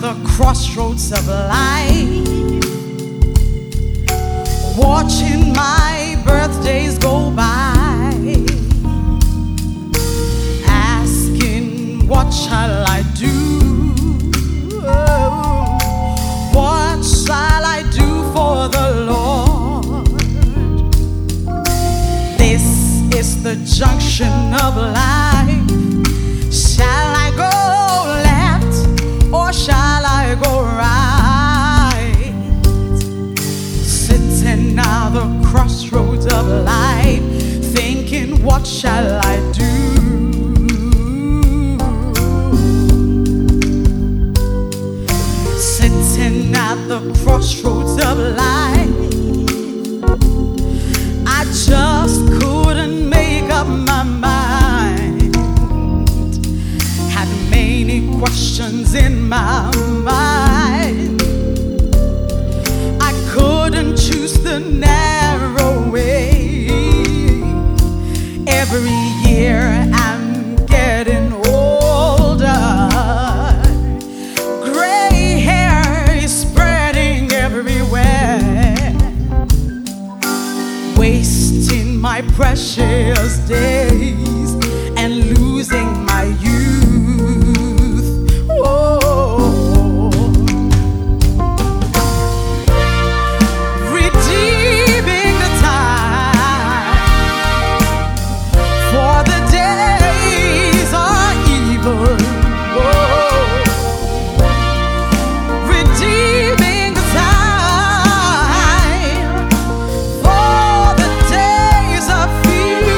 the crossroads of life, watching my birthdays go by, asking what shall I do? What shall I do for the Lord? This is the junction of life. Shall I go left or shall I go right? Sitting at the crossroads of life, thinking what shall I do? Sitting at the crossroads of life, I just couldn't make up my mind. Had many questions in my mind. I couldn't choose the narrow way. Every year I'm getting older. Gray hair is spreading everywhere, wasting my precious days and losing my youth. Whoa. Redeeming the time, for the days are evil. Whoa. Redeeming the time, for the days are few.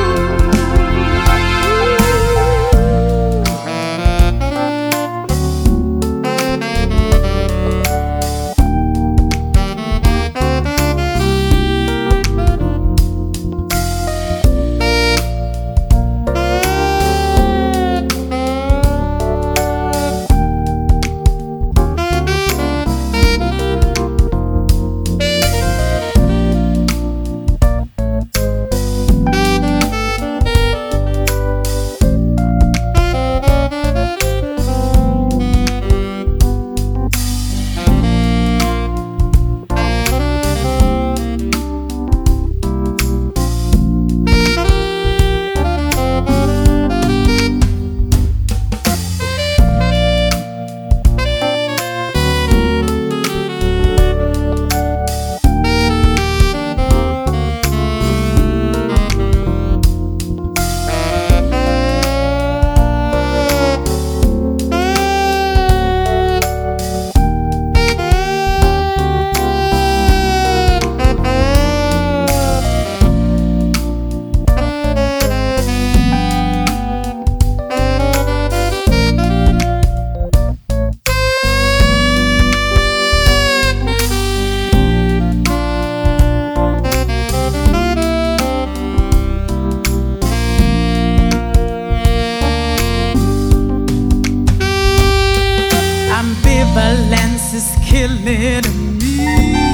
Ambivalence is killing me.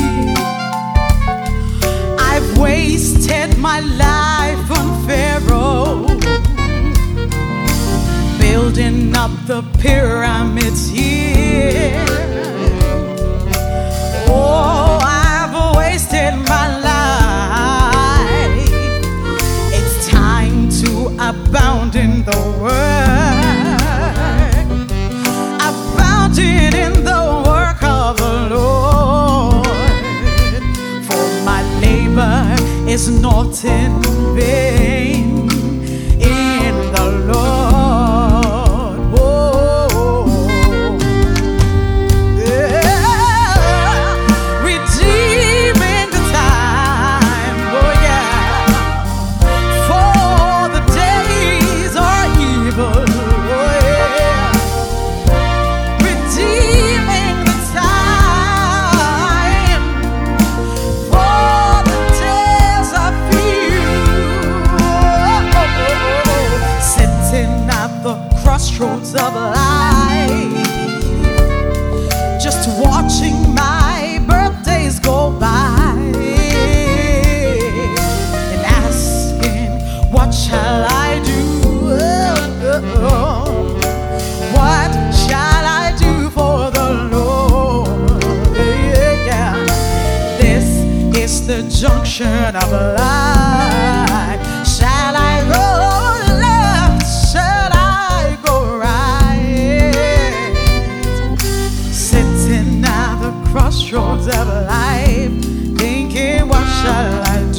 I've wasted my life on Pharaoh, building up the pyramids here. Oh, I've wasted my life. It's time to abound in the work, abounding in the work of the Lord. For my labor is not in vain in the Lord. Whoa. Yeah. Redeeming the time, oh yeah, for the days are evil. Oh yeah. Redeeming the time, for the days are few. Sitting at the crossroads of life, just watching my birthdays go by, and asking what shall I do? What shall I do for the the junction of life. Shall I go left? Shall I go right? Sitting at the crossroads of life, thinking what shall I do?